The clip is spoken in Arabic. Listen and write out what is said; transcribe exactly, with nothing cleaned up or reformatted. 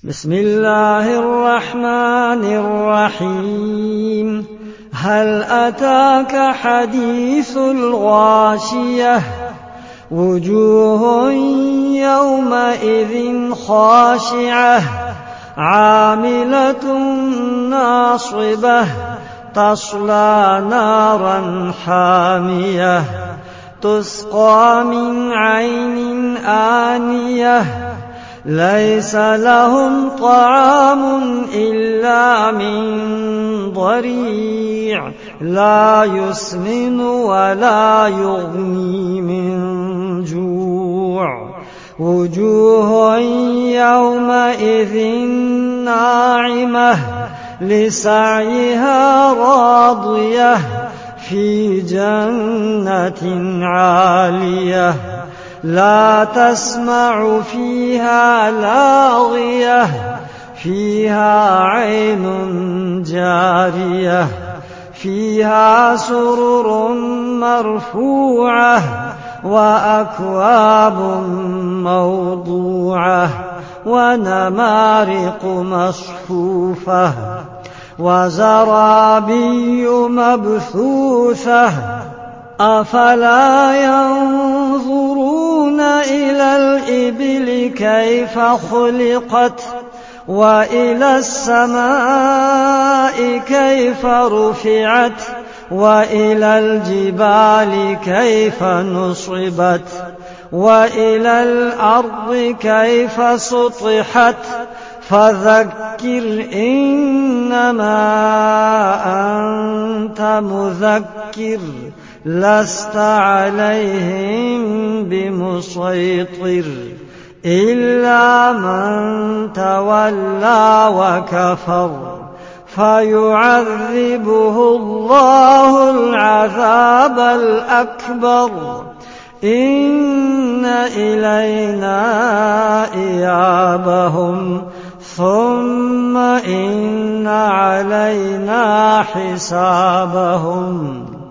بسم الله الرحمن الرحيم. هل أتاك حديث الغاشية؟ وجوه يومئذ خاشعة عاملة ناصبة تصلى نارا حامية تسقى من عين آنية ليس لهم طعام إلا من ضريع لا يسمن ولا يغني من جوع. وجوه يومئذ ناعمة لسعيها راضية في جنة عالية لا تسمع فيها لاغية فيها عين جارية فيها سرر مرفوعة وأكواب موضوعة ونمارق مصفوفة وزرابي مبثوثة. أفلا ينظرون إلى الإبل كيف خلقت وإلى السماء كيف رفعت وإلى الجبال كيف نصبت وإلى الأرض كيف سطحت فذكر إنما أنت مذكر لست عليهم بمسيطر إلا من تولى وكفر فيعذبه الله العذاب الأكبر. إن إلينا إيابهم ثم إن علينا حسابهم.